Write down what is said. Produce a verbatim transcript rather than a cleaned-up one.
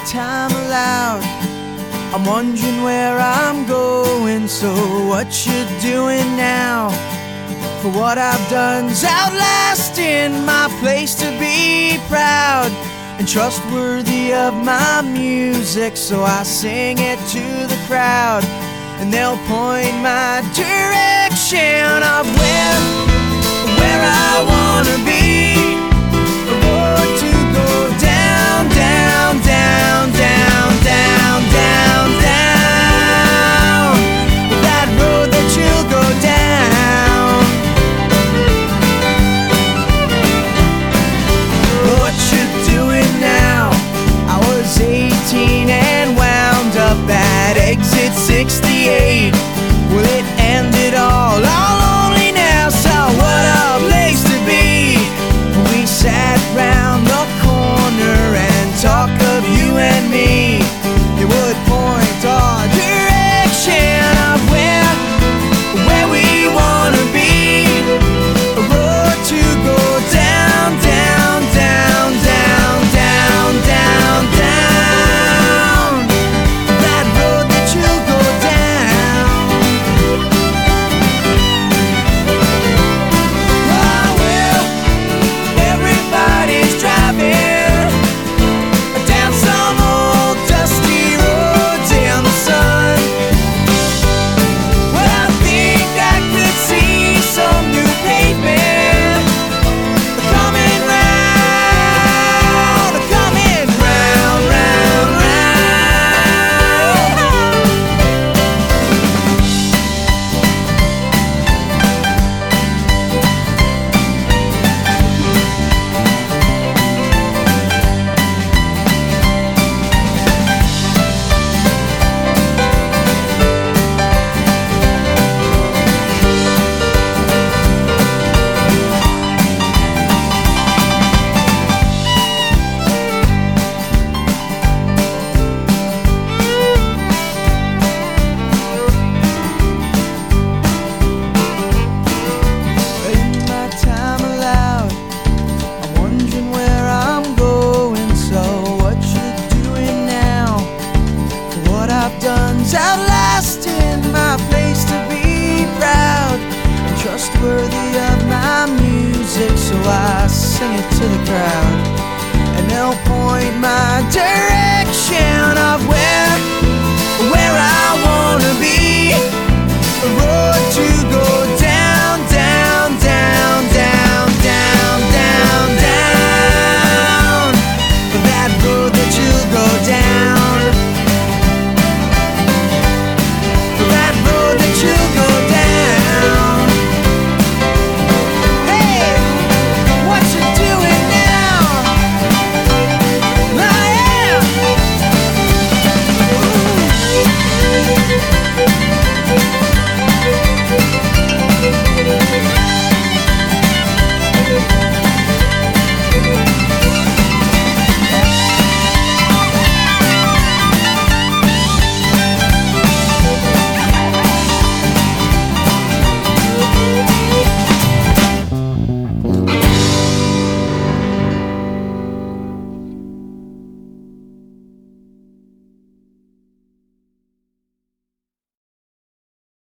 time aloud, I'm wondering where I'm going. So what you doing now? For what I've done's outlasting my place to be proud and trustworthy of my music. So I sing it to the crowd, and they'll point my direction of where, where I wanna be. The road to go down, down, down, down, down, down, down. That road that you'll go down. What you doing now? I was eighteen and wound up at exit sixty-eight. Well, it ended all, all lonely now. So what a place to be. We sat round the corner and talk of you and me. It would point our direction of where, where we wanna be. A road to go down, down, down, down, down, down, down. That road that you'll go down. Oh, well, everybody's driving down some old dusty roads in the sun. Well, I think I could see some new pavement coming round, coming round, round, round. In my time aloud, I'm wondering where I'm going. So what you doing now? For what I've done's outlasting my place to be proud and trustworthy of my music. So I sing it to the crowd, and they'll point my direction of where